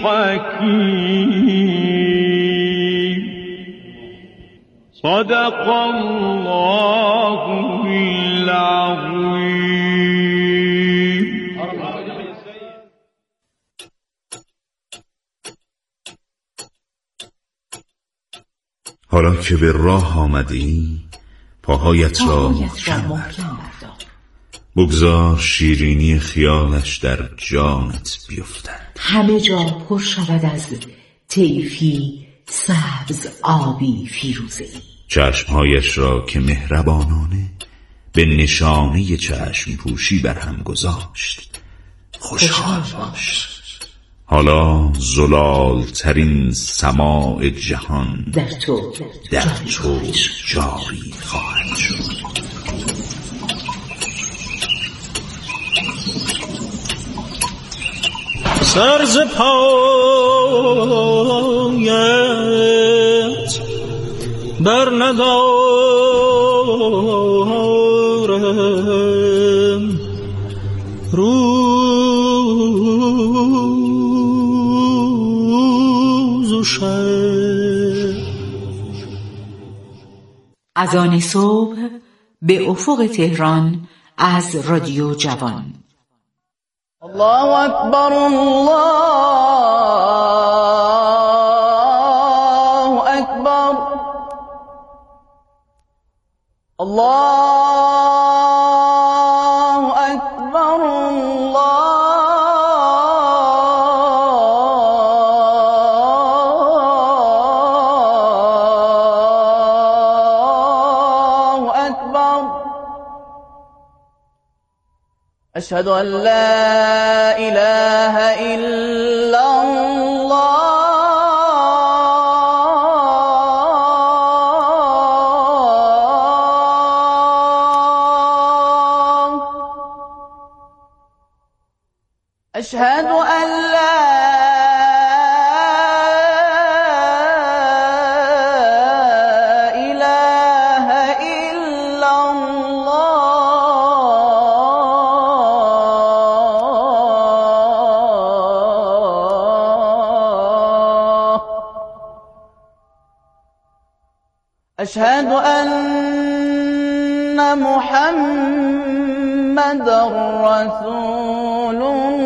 حكيم صدق الله العظيم. حالا که به راه آمدی پاهایت را محکم بردار، بگذار شیرینی خیالش در جانت بیفتد، همه جا پر شود از طیفی سبز آبی فیروزه‌ای. چشمهایش را که مهربانانه به نشانه چشم پوشی بر هم گذاشت خوشحال باش. حالا زلال ترین سماع جهان در تو جاری خواهد شد. سر ز پایت بر ندارم، روز و شب. اذان صبح به افق تهران از رادیو جوان. الله اکبر، الله اکبر، الله اکبر، الله اکبر. اشهد ان لا اله الا الله. اشهد ان لا اله الا الله. اشهد ان محمد رسول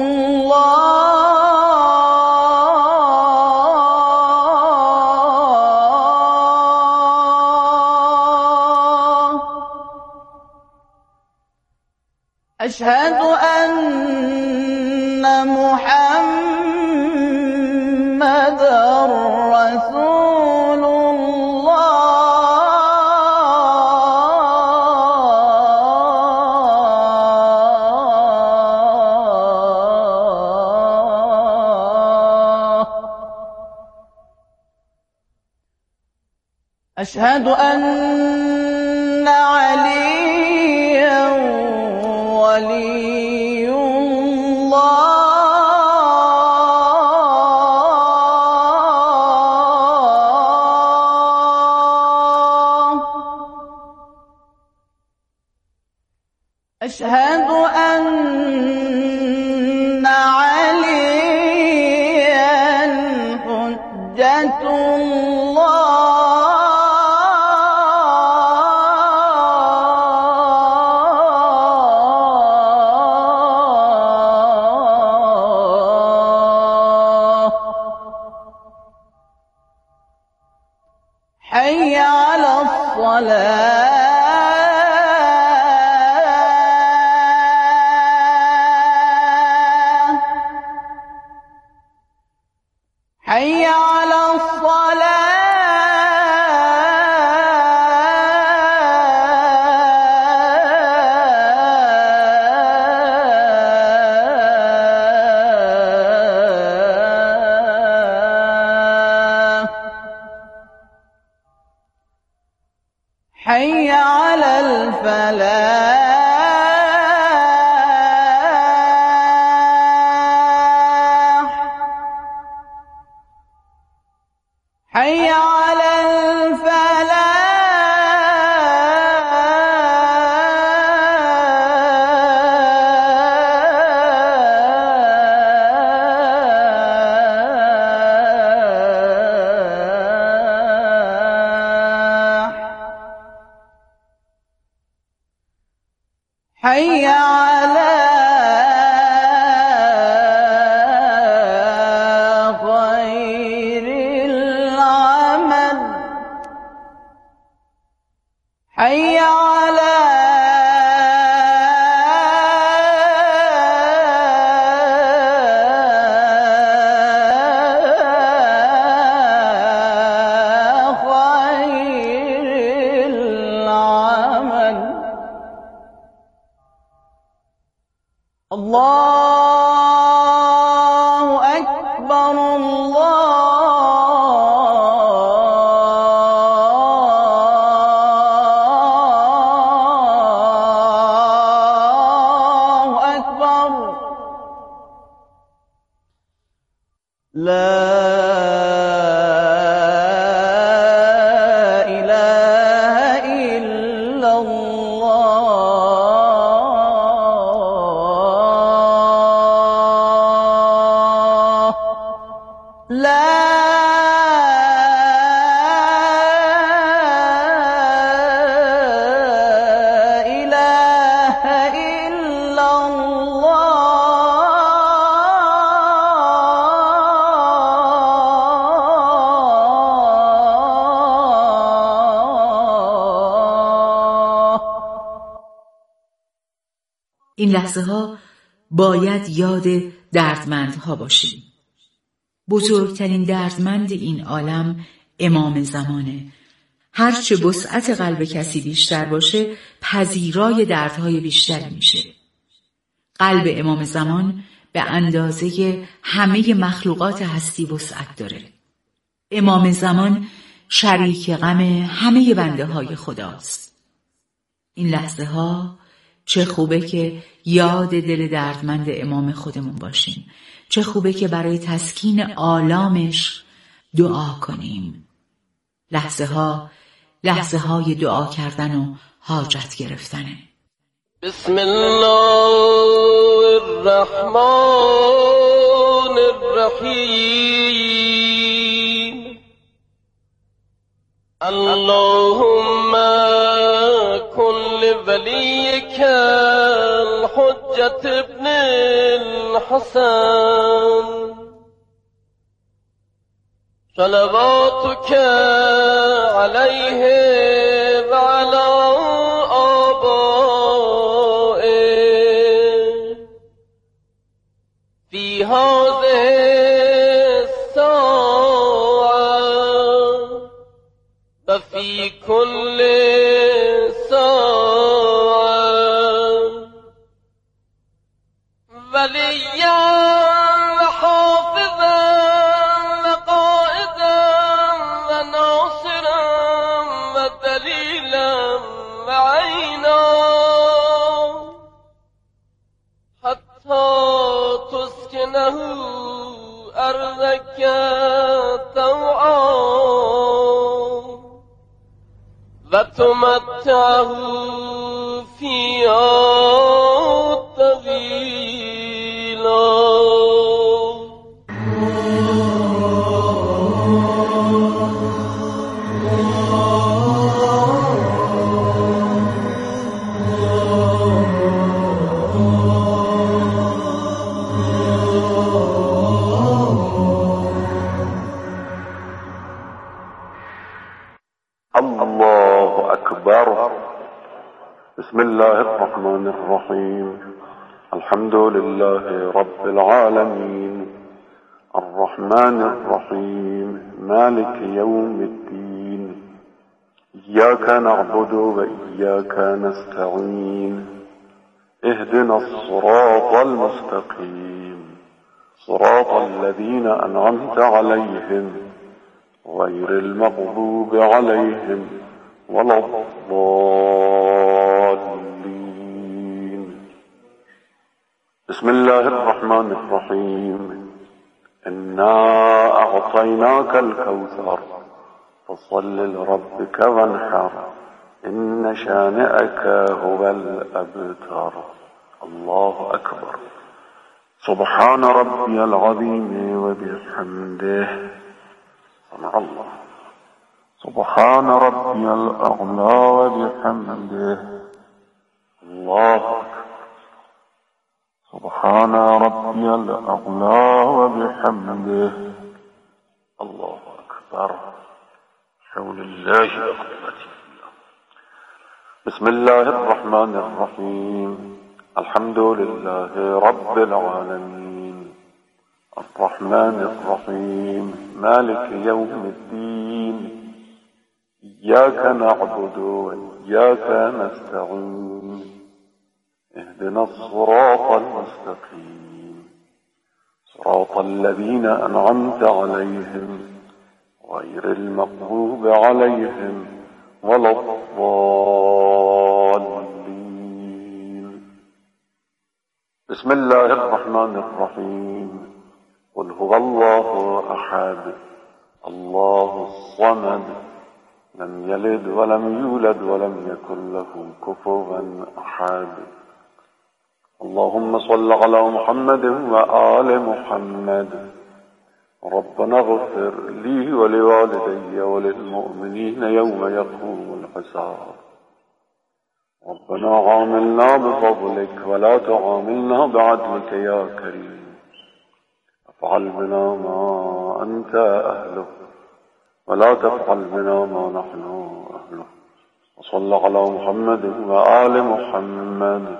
الله. أشهد أن محمد رسول الله. أشهد أن عليا ولي الله. أشهد أن عليا حجة الله. حي على الصلاة. حي على الصلاة. حي على الفلاح. حي على الفلاح. حي على خير العمل حي على الله أكبر الله أكبر لا إله إلا الله لا إله إلا الله. این لحظه ها باید یاد دردمندها باشیم. بزرگترین دردمند این عالم امام زمانه. هرچه وسعت قلب کسی بیشتر باشه، پذیرای دردهای بیشتری میشه. قلب امام زمان به اندازه همه مخلوقات هستی وسعت داره. امام زمان شریک غم همه بنده های خداست. این لحظه ها چه خوبه که یاد دل دردمند امام خودمون باشیم. چه خوبه که برای تسکین آلامش دعا کنیم. لحظه های دعا کردن و حاجت گرفتنه. بسم الله الرحمن الرحیم اللهم کن لولیک الحجة ابن الحسن صلواتك عليه وعلى آبائه في هذه الساعة وفي كل ساعة وليا وحافظا وقائدا وناصرا ودليلا وعينا حتى تسكنه أرضك طوعا وتمتعه فيها طويلا. الله أكبر. بسم الله الرحمن الرحيم الحمد لله رب العالمين الرحمن الرحيم مالك يوم الدين إياك نعبد وإياك نستعين اهدنا الصراط المستقيم صراط الذين أنعمت عليهم غير المغضوب عليهم ولا الضالين. بسم الله الرحمن الرحيم إنا أعطيناك الكوثر فصل لربك وانحر إن شانئك هو الأبتر. الله أكبر. سبحان ربي العظيم وبحمده سمع الله. سبحان ربي الأعلى وبحمده الله أكبر. سبحان ربي الأعلى وبحمده. الله أكبر. حول الله وقوته. بسم الله الرحمن الرحيم. الحمد لله رب العالمين الرحمن الرحيم مالك يوم الدين إياك نعبد وإياك نستعين اهدنا الصراط المستقيم صراط الذين أنعمت عليهم غير المغضوب عليهم ولا الضالين. بسم الله الرحمن الرحيم. قل هو الله أحد الله الصمد لم يلد ولم يولد ولم يكن له كفوا أحد. اللهم صل على محمد وآل محمد. ربنا اغفر لي ولوالدي وللمؤمنين يوم يقوم الحساب. ربنا عاملنا بفضلك ولا تعاملنا بعدلك يا كريم. افعل بنا ما أنت أهله ولا تفعل بنا ما نحن أهله. وصل على محمد وآل محمد.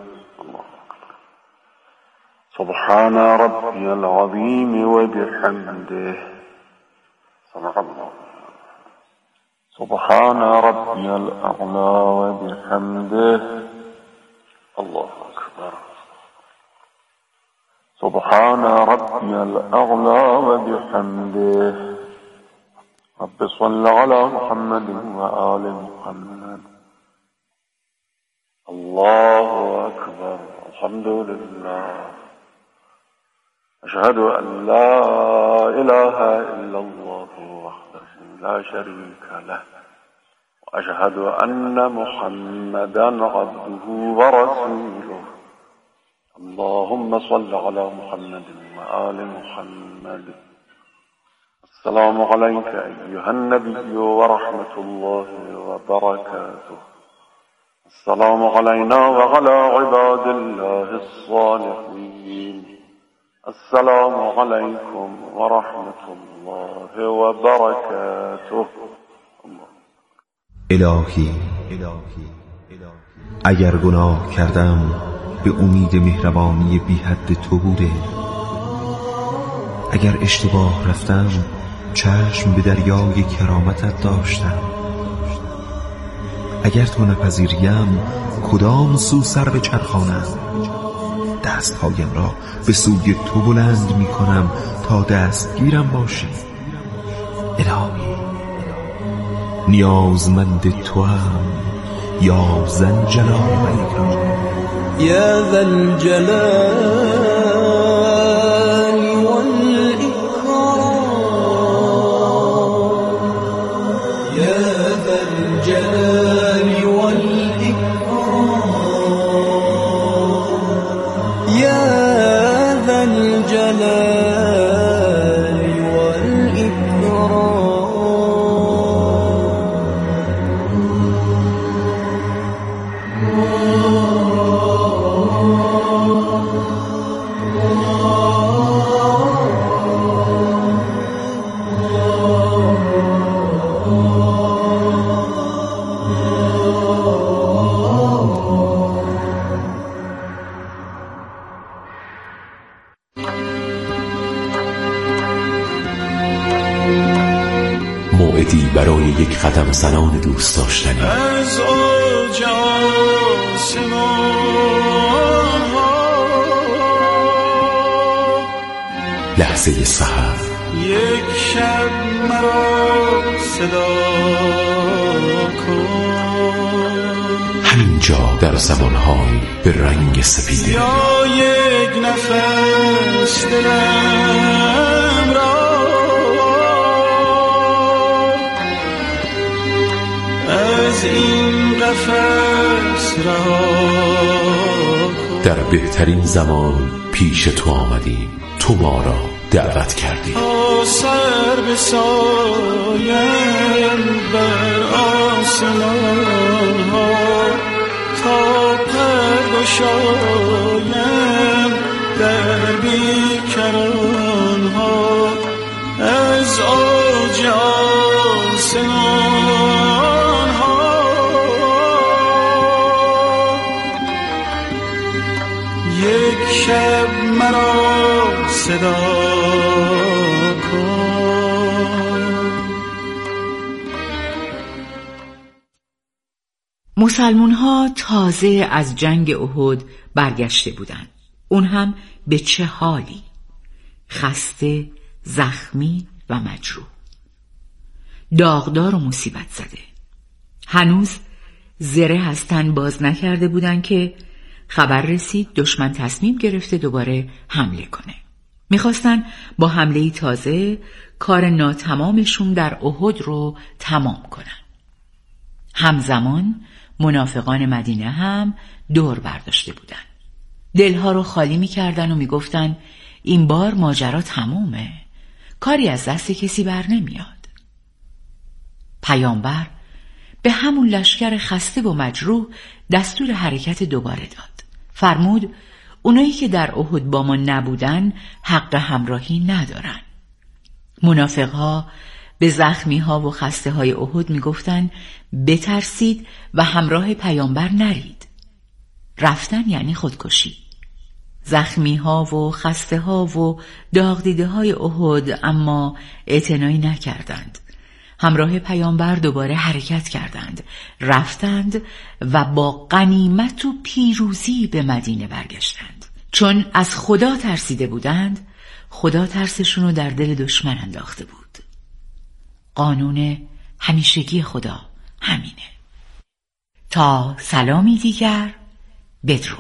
سبحان ربي العظيم وبحمده. صدق الله. سبحان ربي الأعلى وبحمده. الله أكبر. سبحان ربي الأعلى وبحمده. رب صل على محمد وآل محمد. الله أكبر. الحمد لله. أشهد أن لا إله إلا الله وحده لا شريك له وأشهد أن محمدا عبده ورسوله. اللهم صل على محمد وآل محمد. السلام عليك أيها النبي ورحمة الله وبركاته. السلام علينا وعلى عباد الله الصالحين. السلام عليكم ورحمة الله وبركاته. الهی اگر گناه کردم به امید مهربانی بی حد تو بوده. اگر اشتباه رفتم چشم به دریای کرامتت داشتم. اگر تو نپذیریم کدام سو سر به چرخانم. دستهایم را به سوی تو بلند می کنم تا دستگیرم باشی. الهی نیازمند تو هم یا ذوالجلال و الاکرام. یا ذوالجلال والاکرام. یا ذوالجلال والاکرام. یا ذوالجلال والاکرام. موعدی برای یک قدم زنان دوست داشتنی. از اوج آسمان لحظه سحر یک شب مرا صدا کن. همینجا در زمانهای به رنگ سپیده یا یک نفس دلم را از این قفس رها کن. در بهترین زمان پیش تو آمدیم، تو ما را دعوت کردی. تا سر بسایم بر آسمان ها، تا پر گشایم صدا کن. مسلمون ها تازه از جنگ احد برگشته بودند. اون هم به چه حالی؟ خسته، زخمی و مجروح، داغدار و مصیبت زده. هنوز زره از تن باز نکرده بودن که خبر رسید دشمن تصمیم گرفته دوباره حمله کنه. میخواستن با حمله تازه کار ناتمامشون در احد رو تمام کنن. همزمان منافقان مدینه هم دور برداشته بودن. دلها رو خالی میکردن و میگفتن این بار ماجرا تمومه، کاری از دست کسی بر نمیاد. پیامبر به همون لشکر خسته و مجروح دستور حرکت دوباره داد. فرمود اونایی که در احد با ما نبودن حق همراهی ندارن. منافقها به زخمی ها و خسته های احد میگفتن بترسید و همراه پیامبر نرید. رفتن یعنی خودکشی. زخمی ها و خسته ها و داغ دیده های احد اما اعتنایی نکردند. همراه پیامبر دوباره حرکت کردند، رفتند و با غنیمت و پیروزی به مدینه برگشتند. چون از خدا ترسیده بودند، خدا ترسشون رو در دل دشمن انداخته بود. قانون همیشگی خدا همینه. تا سلامی دیگر، بدرود.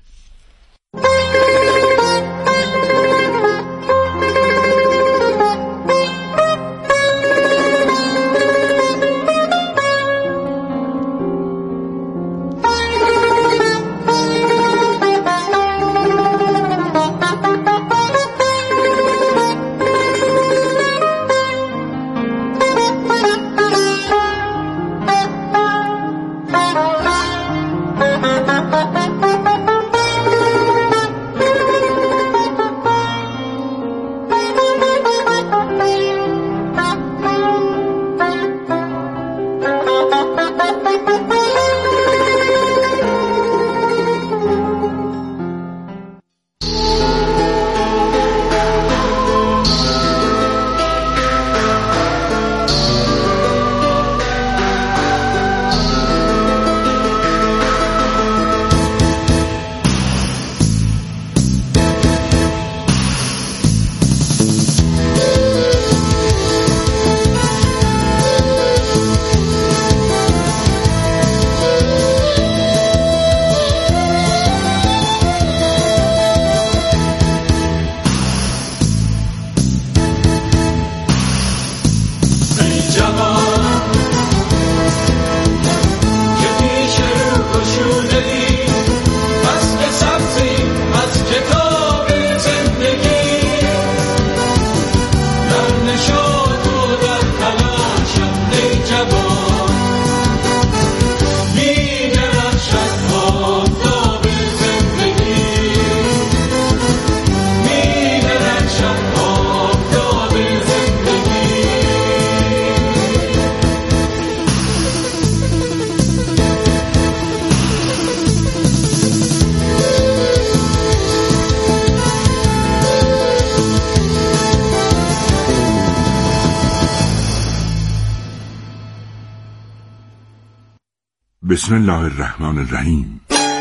بسم الله الرحمن الرحیم.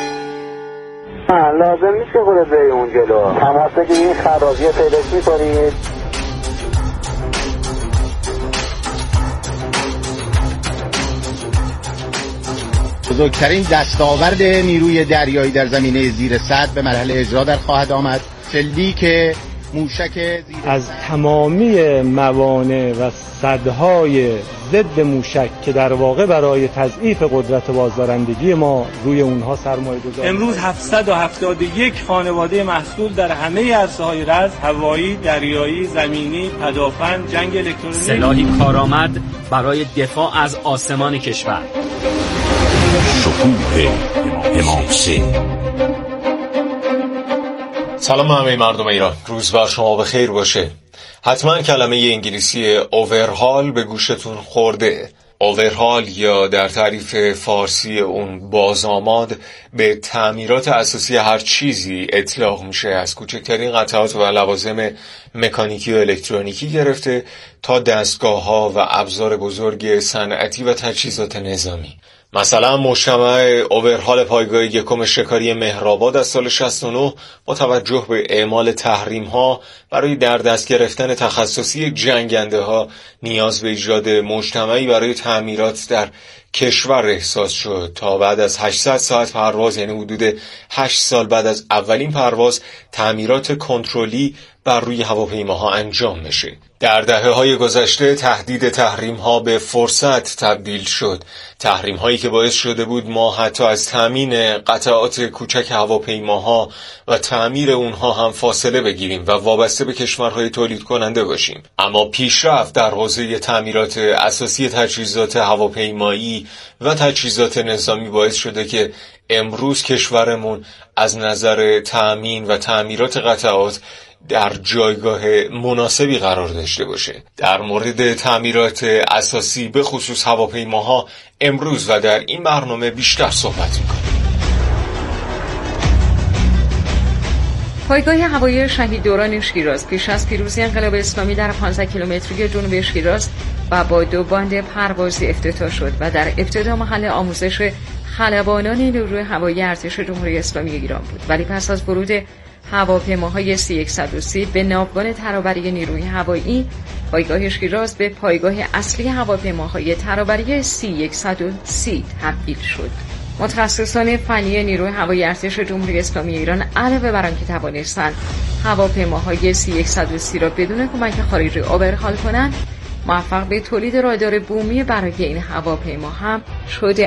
لازم نیست که خودت بری اون جلو، تماس بگیرید، خرابی پیداش می‌کنید. بزرگترین دستاورد نیروی دریایی در زمینه زیر سد به مرحله اجرا در خواهد آمد. شلیک موشک از تمامی موانع و سدهای ضد موشک که در واقع برای تضعیف قدرت بازدارندگی ما روی اونها سرمایه گذاری. امروز 771 خانواده محصول در همه عرصه‌های رز، هوایی، دریایی، زمینی، پدافند، جنگ الکترونیک، سلاحی کارآمد برای دفاع از آسمان کشور. شکوه حماسه. سلام همه مردم ایران، روز بر شما بخیر باشه. حتما کلمه انگلیسی اوورهال به گوشتون خورده. اوورهال یا در تعریف فارسی اون بازآماد به تعمیرات اساسی هر چیزی اطلاق میشه، از کوچکترین قطعات و لوازم مکانیکی و الکترونیکی گرفته تا دستگاه‌ها و ابزار بزرگ صنعتی و تجهیزات نظامی. مثلا مجتمع اوورهال پایگاه یکم شکاری مهرآباد از سال 69 با توجه به اعمال تحریم‌ها برای در دست گرفتن تخصصی جنگنده ها نیاز به ایجاد مجتمعی برای تعمیرات در کشور احساس شد تا بعد از 800 ساعت پرواز، یعنی حدود 8 سال بعد از اولین پرواز، تعمیرات کنترلی بر روی هواپیماها انجام بشه. در دهه‌های گذشته تهدید تحریم‌ها به فرصت تبدیل شد، تحریم‌هایی که باعث شده بود ما حتی از تامین قطعات کوچک هواپیماها و تعمیر اونها هم فاصله بگیریم و وابسته به کشورهای تولید کننده باشیم. اما پیشرفت در حوزه تعمیرات اساسی تجهیزات هواپیمایی و تجهیزات نظامی باعث شده که امروز کشورمون از نظر تأمین و تعمیرات قطعات در جایگاه مناسبی قرار داشته باشه. در مورد تعمیرات اساسی به خصوص هواپیماها امروز و در این برنامه بیشتر صحبت می‌کنیم. پایگاه هوایی شهید دوران شیراز پیش از پیروزی انقلاب اسلامی در 15 کیلومتری جنوب شیراز و با 2 باند پروازی افتتاح شد و در ابتدا محل آموزش خلبانان نیروی هوایی ارتش جمهوری اسلامی ایران بود، ولی پس از ورود هواپیماهای C-130 به ناوگان ترابری نیروی هوایی، پایگاه شیراز به پایگاه اصلی هواپیماهای ترابری C-130 تبدیل شد. متخصصان فنی نیروی هوایی ارتش جمهوری اسلامی ایران علاوه بر آنکه توانستند هواپیماهای C-130 را بدون کمک خارجی اوورهال کنند، موفق به تولید رادار بومی برای این هواپیما هم شده.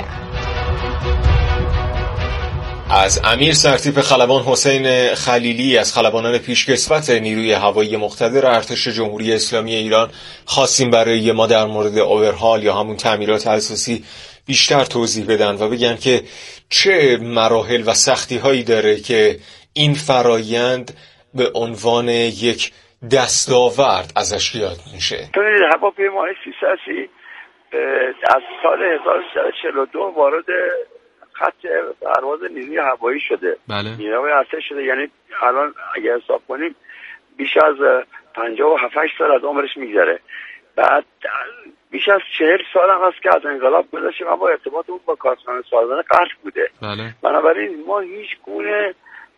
از امیر سرتیپ خلبان حسین خلیلی از خلبانان پیشکسوت نیروی هوایی مقتدر ارتش جمهوری اسلامی ایران خواستیم برای ما در مورد اوورهال یا همون تعمیرات اساسی بیشتر توضیح بدن و بگن که چه مراحل و سختی هایی داره که این فرایند به عنوان یک دستاورد ازش یاد میشه. هواپیمای C-130 از سال 1342 وارد خط پرواز نیروی هوایی شده. بله. نیروی ارتش شده، یعنی الان اگه حساب کنیم بیش از 57 سال از عمرش میگذره. بعد بیش از 40 سال هم هست که از انقلاب گذشته و با ارتباط اون با کارخانه سازنده قطع بوده. بله. بنابراین ما هیچ گونه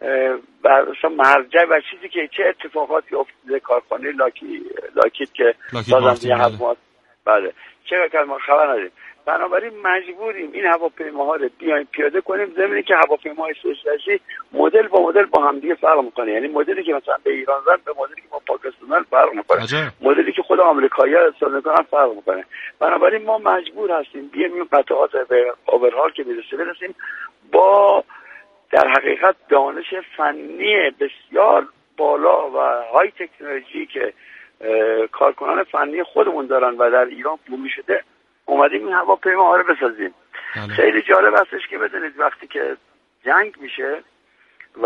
مرجع و چیزی که چه اتفاقاتی افتاده کارخانه لاکید که سازنده هواپیما بله چه ما خبر نداریم. بنابراین مجبوریم این هواپیماها رو بیایم پیاده کنیم، ضمن که هواپیماهای C-130 مدل با مدل با هم دیگه فرق میکنه. یعنی مدلی که مثلا به ایران زد به مدلی که با پاکستان فرق میکنه، مدلی که خود آمریکایی‌ها استفاده میکنن فرق میکنه. بنابراین ما مجبور هستیم بیایم این قطعات به اوورهال که برسیم با در حقیقت دانش فنی بسیار بالا و های تکنولوژی که کارکنان فنی خودمون دارن و در ایران بومی شده اومدیم این هواپیماها رو بسازیم. خیلی جالب هستش که بدونید وقتی که جنگ میشه و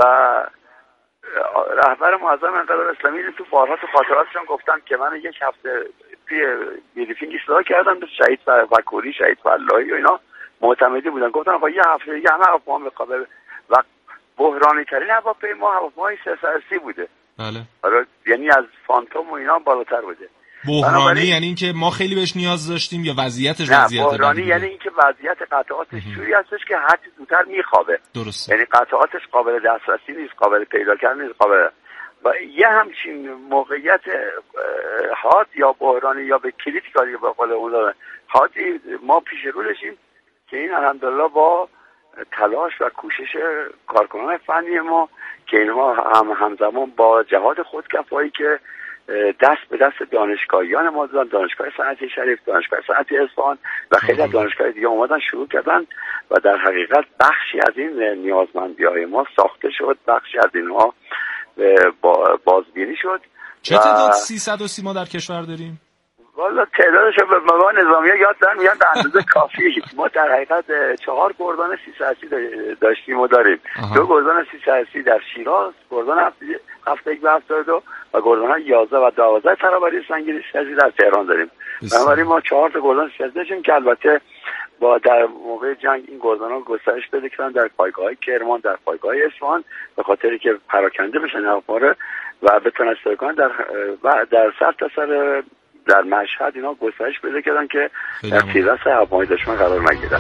رهبر معظم انقلاب اسلامی تو فارغات و خاطراتشون گفتن که من 1 هفته توی بریفینگ اصلاح کردم به شهید فکوری، شهید فلاحی و اینا معتمدی بودن، گفتن آقا 1 هفته دیگه همه هواپیما بخوابه و بحرانی ترین هواپیمای C-130 بوده. بله. یعنی از فانتوم و اینا بالاتر بوده. بحرانی یعنی اینکه ما خیلی بهش نیاز داشتیم یا وضعیتش وضعیت بحرانی یعنی اینکه وضعیت قطعاتش جوری هستش که هر چی زودتر میخوابه. درست. یعنی قطعاتش قابل دسترسی نیست، قابل پیدا کردن نیست، قابل و یه همچین موقعیت حاد یا بحرانی یا به کلیت کاری به قول اون حادی ما پیش رو داشتیم که این الحمدلله با تلاش و کوشش کارکنان فنی ما که اینها همزمان با جهاد خودکفایی که دست به دست دانشگاهیان ما دادن، دانشگاه صنعتی شریف، دانشگاه صنعتی اصفهان و خیلی از دانشگاه دیگه اومدن شروع کردن و در حقیقت بخشی از این نیازمندی‌های ما ساخته شد، بخشی از اینها بازبینی شد. چه تعداد C-130 ما در کشور داریم؟ والا تعدادش به مقام نظامی‌ها یاد دارن میگن به اندازه کافی. ما در حقیقت 4 گردان C-130 داشتیم و داریم. 2 گردان C-130 در شیراز، گردان 71 و 72 و گردان 11 و 12 ترابری سنگین C-130 در تهران داریم. بنابراین ما 4 تا گلدان شکست داشتیم که البته با در موقع جنگ این گلدان‌ها گسترش پیدا کردن در پایگاه‌های کرمان، در پایگاه اصفهان، به خاطری که پراکنده بشن هواپاره و بتونن استفاده کنن در سر تا سر در مشهد اینا گسترش پیدا کردن که در تیررس هواپیمای دشمن قرار نگیرن.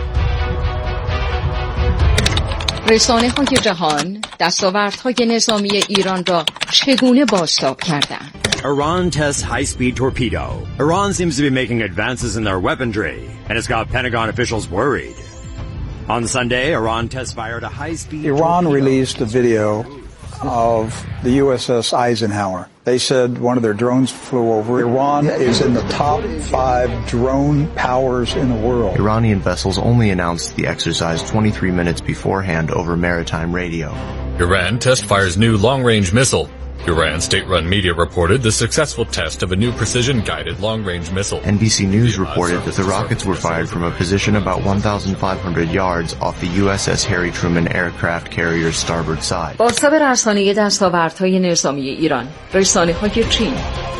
رسانه‌های جهان دستاوردهای نظامی ایران را چگونه بازتاب کردند؟ Iran tests high-speed torpedo. Iran seems to be making advances in their weaponry, and it's got Pentagon officials worried. On Sunday, Iran test-fired a high-speed Iran released a video of the USS Eisenhower. They said one of their drones flew over. Iran is in the top 5 drone powers in the world. Iranian vessels only announced the exercise 23 minutes beforehand over maritime radio. Iran test-fires new long-range missile. Iran state-run media reported the successful test of a new precision-guided long-range missile. NBC News reported that the rockets were fired from a position about 1,500 yards off the USS Harry Truman aircraft carrier's starboard side. بازتاب رسانه‌ای دستاوردهای نظامی ایران، رسانه‌های چین.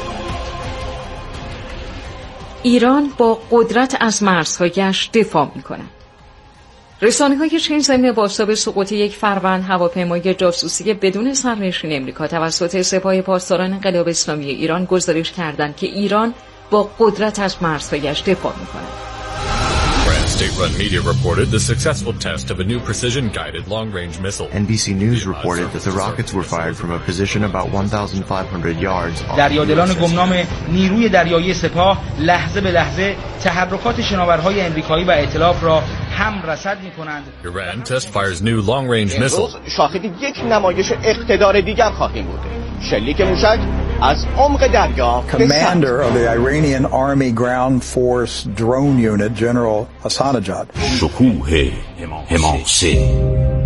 ایران با قدرت از مرزهایش دفاع می‌کند. رسانه‌های چین ضمن بازتاب سقوط یک فروند هواپیمای جاسوسی بدون سرنشین امریکا توسط سپاه پاسداران انقلاب اسلامی ایران گزارش کردند که ایران با قدرت از مرزهایش دفاع می‌کند. State-run media reported the successful test of a new precision-guided long-range missile. NBC News reported that the rockets were fired from a position about 1,500 yards. دریادلان گمنام نیروی دریایی سپاه لحظه به لحظه تحرکات شناورهای امریکایی و ائتلاف را هم رصد می‌کنند. Iran test fires new long-range missile. شاهد یک نمایش اقتدار دیگر خواهیم بود. شلیک موشک از عمق دریا. Commander of the Iranian Army Ground Force Drone Unit, General Hassanajad. شکوه حماسه.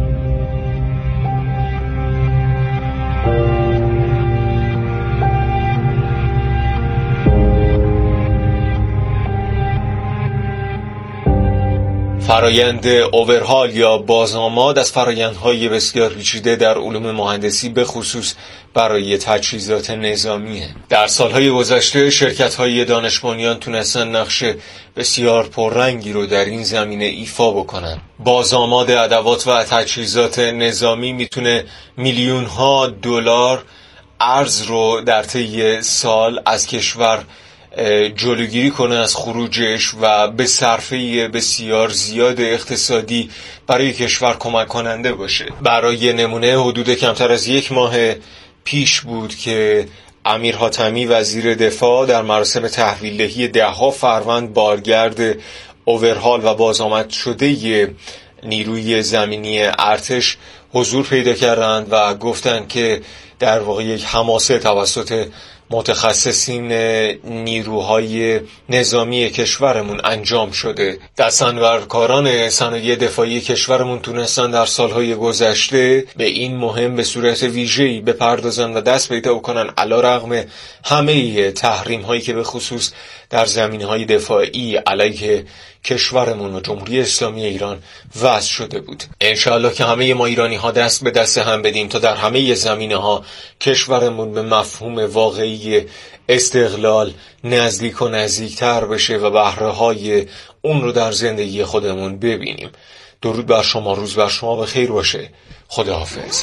فرایند اوورهال یا بازآماد از فرایندهای بسیار پیچیده در علوم مهندسی به خصوص برای تجهیزات نظامیه. در سالهای گذشته شرکت‌های دانش بنیان تونستن نقش بسیار پررنگی رو در این زمینه ایفا بکنن. بازآماد ادوات و تجهیزات نظامی میتونه میلیون‌ها دلار ارز رو در طی سال از کشور جلوگیری کنه از خروجش و به صرفه بسیار زیاد اقتصادی برای کشور کمک کننده باشه. برای نمونه حدود کمتر از 1 ماه پیش بود که امیر حاتمی وزیر دفاع در مراسم تحویلدهی 10 فروند بارگرد اوورهال و بازآمد شده نیروی زمینی ارتش حضور پیدا کردند و گفتند که در واقع یک حماسه توسط متخصصین نیروهای نظامی کشورمون انجام شده. دستاندرکاران صنایع دفاعی کشورمون تونستن در سالهای گذشته به این مهم به صورت ویژه‌ای بپردازن و دست پیدا کنن علیرغم همه تحریم هایی که به خصوص در زمینه‌های دفاعی علیه کشورمون و جمهوری اسلامی ایران وضع شده بود. انشاءالله که همه ما ایرانی ها دست به دست هم بدیم تا در همه زمینه‌ها کشورمون به مفهوم واقعی استقلال نزدیک و نزدیکتر بشه و بهره‌های اون رو در زندگی خودمون ببینیم. درود بر شما، روز بر شما بخیر باشه. خداحافظ.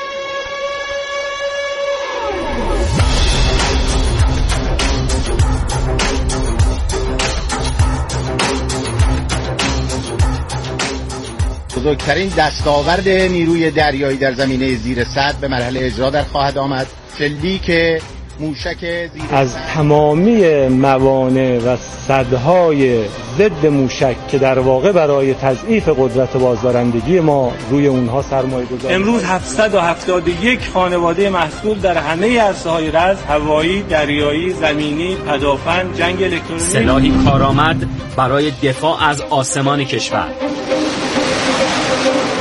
بزرگترین دستاورد نیروی دریایی در زمینه زیر سد به مرحله اجرا در خواهد آمد. شلیک موشک زیر از تمامی موانع و سدهای ضد موشک که در واقع برای تضعیف قدرت بازدارندگی ما روی اونها سرمایه گذاری. امروز 771 خانواده محصول در همه عرصه‌های رز، هوایی، دریایی، زمینی، پدافند، جنگ الکترونیک، سلاحی کارآمد برای دفاع از آسمان کشور.